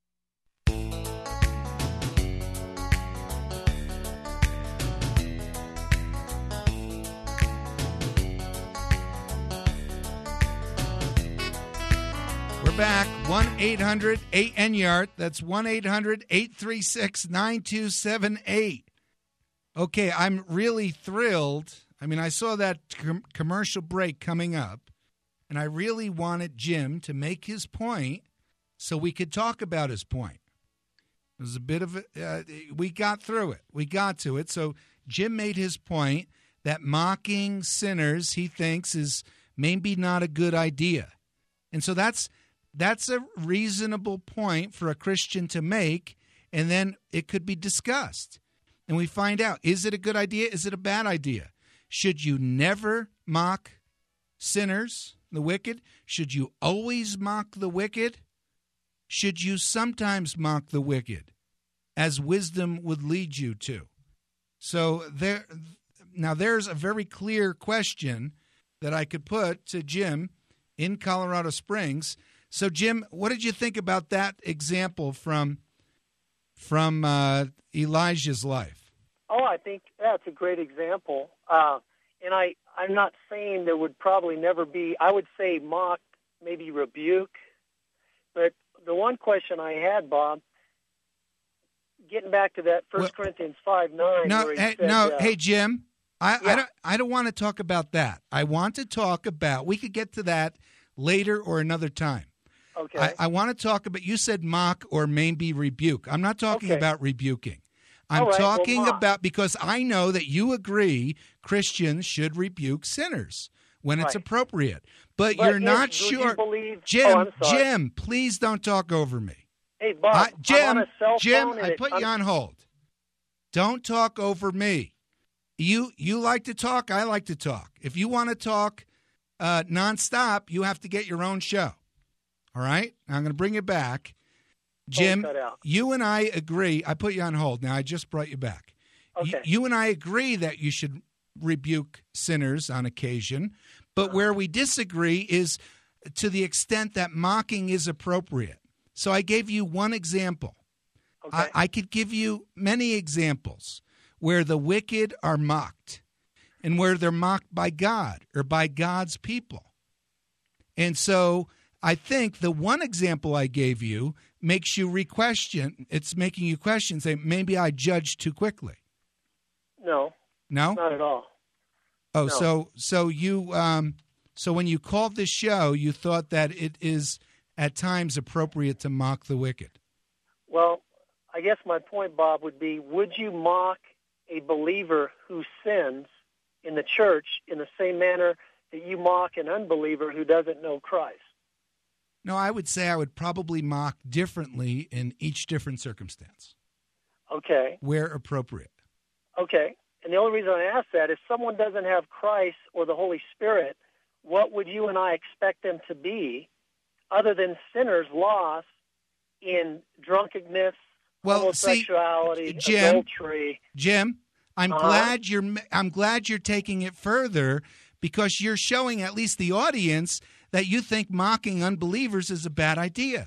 We're back. one eight hundred eight N Y A R T. That's one eight hundred eight three six nine two seven eight. Okay, I'm really thrilled. I mean, I saw that com- commercial break coming up, and I really wanted Jim to make his point so we could talk about his point. It was a bit of a, uh, we got through it. We got to it. So Jim made his point that mocking sinners, he thinks, is maybe not a good idea. And so that's that's a reasonable point for a Christian to make, and then it could be discussed. And we find out, is it a good idea? Is it a bad idea? Should you never mock sinners, the wicked? Should you always mock the wicked? Should you sometimes mock the wicked, as wisdom would lead you to? So there, now there's a very clear question that I could put to Jim in Colorado Springs. So, Jim, what did you think about that example from from uh, Elijah's life?
Oh, I think that's a great example. Uh, and I, I'm not saying there would probably never be, I would say mock, maybe rebuke. But the one question I had, Bob, getting back to that First well, Corinthians five nine.
No,
where he
hey,
said,
no,
uh,
hey, Jim, I,
yeah.
I, don't, I don't want to talk about that. I want to talk about, we could get to that later or another time.
Okay.
I, I want to talk about, you said mock or maybe rebuke. I'm not talking
okay.
about rebuking. I'm
right,
talking
well,
about, because I know that you agree Christians should rebuke sinners when it's
right.
appropriate. But,
but
you're
if,
not
do
sure.
You believe,
Jim,
oh,
Jim, please don't talk over me.
Hey, Bob,
I, Jim,
I'm on a cell
Jim,
phone and
I
it,
put
I'm,
you on hold. Don't talk over me. You you like to talk, I like to talk. If you want to talk uh, nonstop, you have to get your own show. All right? Now I'm going to bring you back. Jim, you and I agree. I put you on hold. Now I just brought you back.
Okay.
You, you and I agree that you should rebuke sinners on occasion, but where we disagree is to the extent that mocking is appropriate. So I gave you one example.
Okay.
I, I could give you many examples where the wicked are mocked and where they're mocked by God or by God's people. And so I think the one example I gave you makes you re-question. It's making you question, say, maybe I judged too quickly.
No.
No?
Not at all.
Oh,
no.
so so you um, so when you called this show, you thought that it is at times appropriate to mock the wicked.
Well, I guess my point, Bob, would be, would you mock a believer who sins in the church in the same manner that you mock an unbeliever who doesn't know Christ?
No, I would say I would probably mock differently in each different circumstance.
Okay.
Where appropriate.
Okay. And the only reason I ask that is someone doesn't have Christ or the Holy Spirit, what would you and I expect them to be other than sinners lost in drunkenness,
well,
homosexuality,
see, Jim,
adultery?
Jim, I'm
Uh-huh.
glad you're I'm glad you're taking it further, because you're showing at least the audience that you think mocking unbelievers is a bad idea.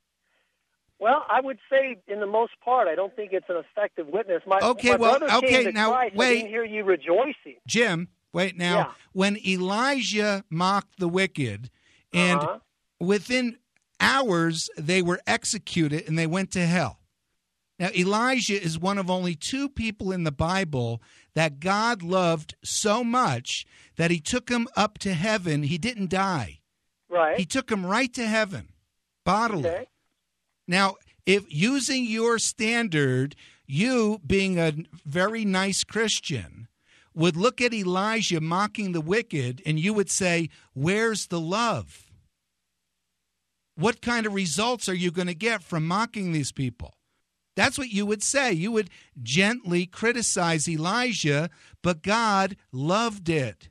Well, I would say, in the most part, I don't think it's an effective witness. My,
Okay,
my
well,
brother
okay,
came to
now,
Christ.
wait.
I didn't hear you rejoicing.
Jim, wait now.
Yeah.
When Elijah mocked the wicked, and
Uh-huh.
within hours they were executed and they went to hell. Now, Elijah is one of only two people in the Bible that God loved so much that he took him up to heaven. He didn't die.
Right.
He took him right to heaven, bodily.
Okay.
Now, if using your standard, you being a very nice Christian, would look at Elijah mocking the wicked and you would say, where's the love? What kind of results are you going to get from mocking these people? That's what you would say. You would gently criticize Elijah, but God loved it.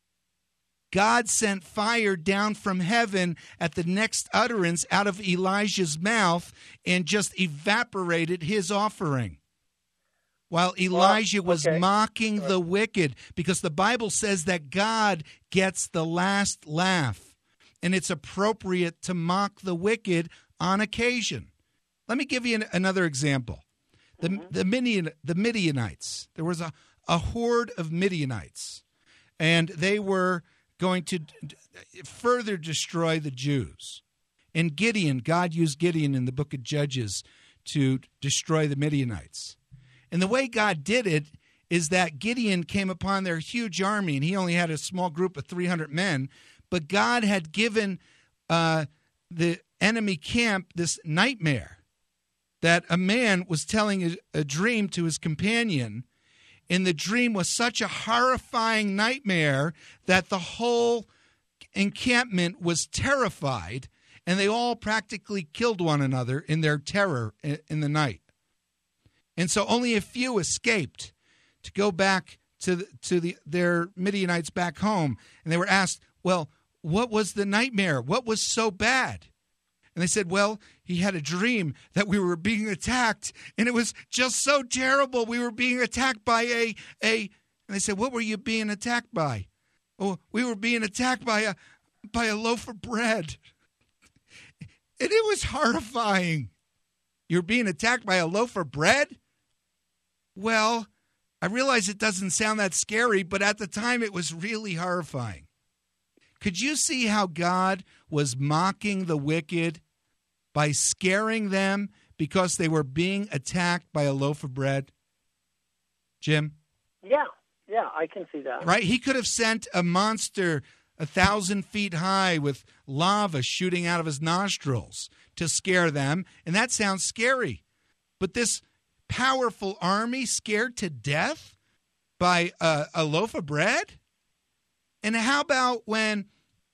God sent fire down from heaven at the next utterance out of Elijah's mouth and just evaporated his offering. While Elijah
Well,
was
okay.
mocking the wicked, because the Bible says that God gets the last laugh, and it's appropriate to mock the wicked on occasion. Let me give you an, another example. The,
Mm-hmm.
the, Midian, the Midianites, there was a, a horde of Midianites, and they were going to d- d- further destroy the Jews. And Gideon, God used Gideon in the book of Judges to destroy the Midianites. And the way God did it is that Gideon came upon their huge army, and he only had a small group of three hundred men, but God had given uh, the enemy camp this nightmare that a man was telling a, a dream to his companion, and the dream was such a horrifying nightmare that the whole encampment was terrified, and they all practically killed one another in their terror in, in the night. And so only a few escaped to go back to the, to the, their Midianites back home, and they were asked, well, what was the nightmare? What was so bad? And they said, well, he had a dream that we were being attacked, and it was just so terrible. We were being attacked by a, a and they said, what were you being attacked by? Oh, we were being attacked by a, by a loaf of bread. And it was horrifying. You're being attacked by a loaf of bread? Well, I realize it doesn't sound that scary, but at the time it was really horrifying. Could you see how God was mocking the wicked by scaring them because they were being attacked by a loaf of bread? Jim?
Yeah, yeah, I can see that.
Right? He could have sent a monster a thousand feet high with lava shooting out of his nostrils to scare them, and that sounds scary. But this powerful army scared to death by a, a loaf of bread? And how about when,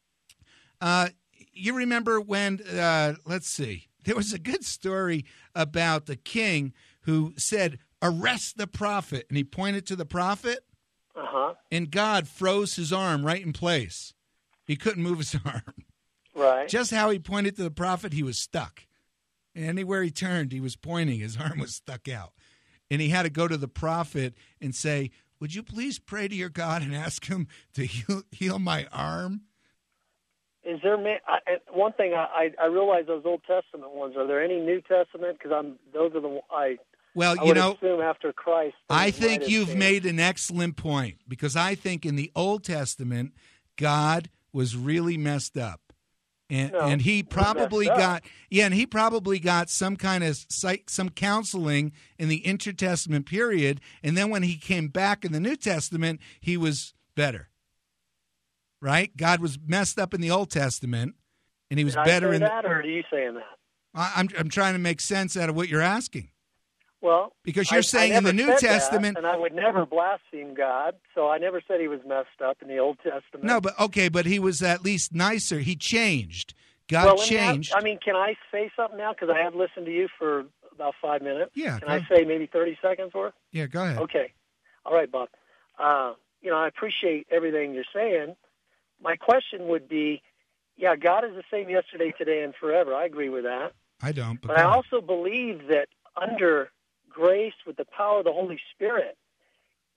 uh, you remember when, uh, let's see, there was a good story about the king who said, arrest the prophet. And he pointed to the prophet,
Uh-huh.
and God froze his arm right in place. He couldn't move his arm.
Right.
Just how he pointed to the prophet, he was stuck. And anywhere he turned, he was pointing. His arm was stuck out. And he had to go to the prophet and say, would you please pray to your God and ask him to heal, heal my arm?
Is there ma- I, I- one thing I, I I realize those Old Testament ones? Are there any New Testament? Because I'm those are the I.
Well,
I
you
would
know,
assume after Christ.
I
things
think
might have
you've
changed.
made an excellent point, because I think in the Old Testament, God was really messed up. And,
No,
and he probably
messed up.
got yeah, and he probably got some kind of psych, some counseling in the intertestament period, and then when he came back in the New Testament, he was better. Right? God was messed up in the Old Testament, and he was
Did
better
I say
in. The,
that, or are you saying that?
I, I'm I'm trying to make sense out of what you're asking,
Well,
because you're
I,
saying
I
in the
never
New
said that,
Testament.
and I would never blaspheme God, so I never said he was messed up in the Old Testament.
No, but okay, but he was at least nicer. He changed. God
well, let me ask-
changed.
I mean, can I say something now? Because I have listened to you for about five minutes.
Yeah,
Can
go-
I say maybe thirty seconds worth?
yeah, go ahead.
Okay. All right, Bob. Uh, you know, I appreciate everything you're saying. My question would be, yeah, God is the same yesterday, today, and forever. I agree with that.
I don't, but,
But
go
I
ahead.
also believe that under grace with the power of the Holy Spirit,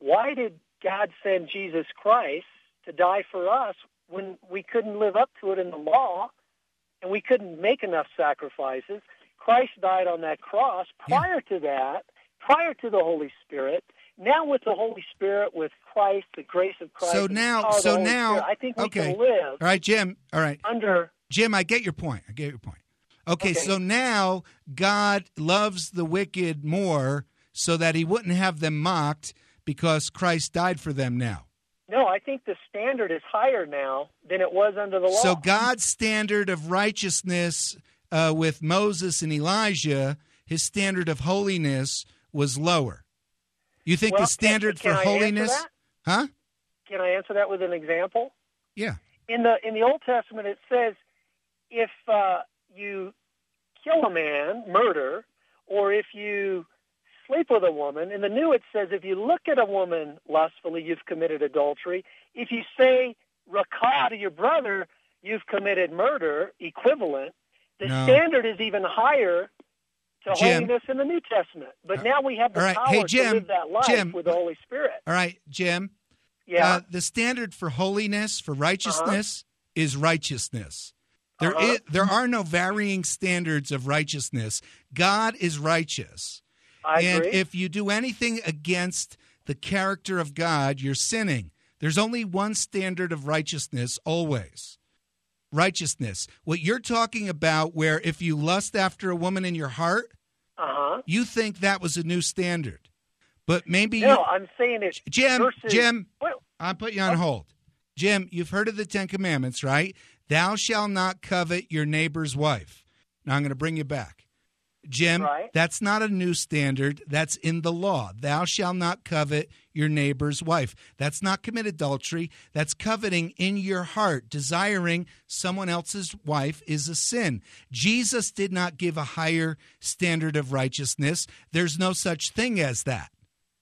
why did God send Jesus Christ to die for us when we couldn't live up to it in the law and we couldn't make enough sacrifices? Christ died on that cross. Prior yeah. to that, prior to the Holy Spirit, now with the Holy Spirit, with Christ, the grace of Christ.
So now, so now,
Spirit, I think we
okay.
can live.
All right, Jim. All right,
under
Jim. I get your point. I get your point. Okay,
okay,
so now God loves the wicked more, so that He wouldn't have them mocked because Christ died for them now.
No, I think the standard is higher now than it was under the law.
So God's standard of righteousness uh, with Moses and Elijah, His standard of holiness was lower. You think
well,
the standard
can,
for
can I
holiness,
answer that?
huh?
Can I answer that with an example?
Yeah.
In the in the Old Testament, it says if uh, you kill a man, murder, or if you sleep with a woman. In the New, it says if you look at a woman lustfully, you've committed adultery. If you say rakah to your brother, you've committed murder, equivalent. The
no.
standard is even higher to
Jim.
holiness in the New Testament. But uh, now we have the
right.
power
hey, Jim,
to live that life
Jim,
with the Holy Spirit.
All right, Jim.
Yeah.
Uh, the standard for holiness, for righteousness, uh-huh. is righteousness. There
uh-huh.
is, there are no varying standards of righteousness. God is righteous.
I
and
agree.
if you do anything against the character of God, you're sinning. There's only one standard of righteousness always. Righteousness. What you're talking about, where if you lust after a woman in your heart,
uh-huh.
you think that was a new standard. But maybe
no,
you,
I'm saying it.
Jim,
versus,
Jim,
well,
I'll put you on hold. Jim, you've heard of the Ten Commandments, right? Thou shalt not covet your neighbor's wife. Now I'm going to bring you back. Jim,
right.
That's not a new standard. That's in the law. Thou shalt not covet your neighbor's wife. That's not commit adultery. That's coveting in your heart. Desiring someone else's wife is a sin. Jesus did not give a higher standard of righteousness. There's no such thing as that.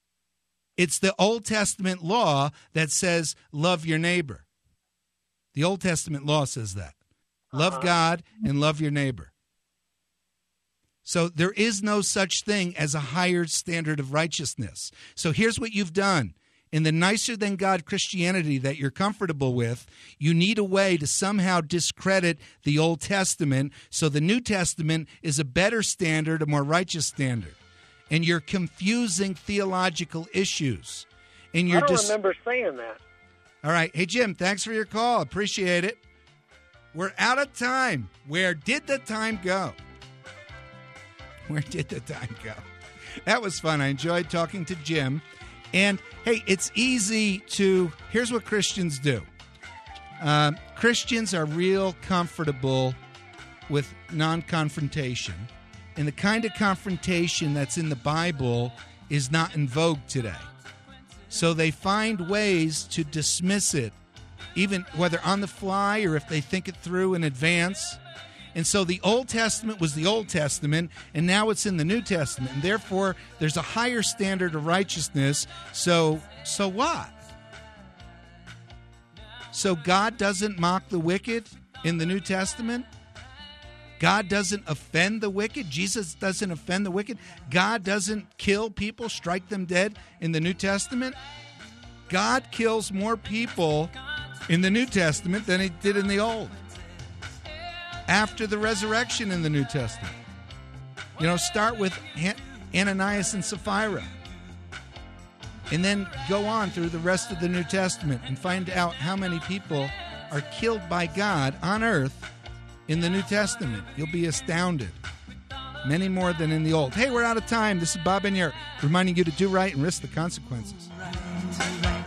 It's the Old Testament law that says love your neighbor. The Old Testament law says that. Love
uh-huh.
God and love your neighbor. So there is no such thing as a higher standard of righteousness. So here's what you've done. In the nicer than God Christianity that you're comfortable with, you need a way to somehow discredit the Old Testament so the New Testament is a better standard, a more righteous standard. And you're confusing theological issues. And you're
I don't
dis-
remember saying that.
All right. Hey, Jim, thanks for your call. Appreciate it. We're out of time. Where did the time go? Where did the time go? That was fun. I enjoyed talking to Jim. And, hey, it's easy to... Here's what Christians do. Um, Christians are real comfortable with non-confrontation. And the kind of confrontation that's in the Bible is not in vogue today. So they find ways to dismiss it, even whether on the fly or if they think it through in advance. And so the Old Testament was the Old Testament, and now it's in the New Testament. And therefore, there's a higher standard of righteousness. So, so what? So God doesn't mock the wicked in the New Testament? God doesn't offend the wicked? Jesus doesn't offend the wicked? God doesn't kill people, strike them dead in the New Testament? God kills more people in the New Testament than He did in the Old. After the resurrection in the New Testament. You know, start with Ananias and Sapphira. And then go on through the rest of the New Testament and find out how many people are killed by God on earth in the New Testament. You'll be astounded. Many more than in the Old. Hey, we're out of time. This is Bob Enyart reminding you to do right and risk the consequences.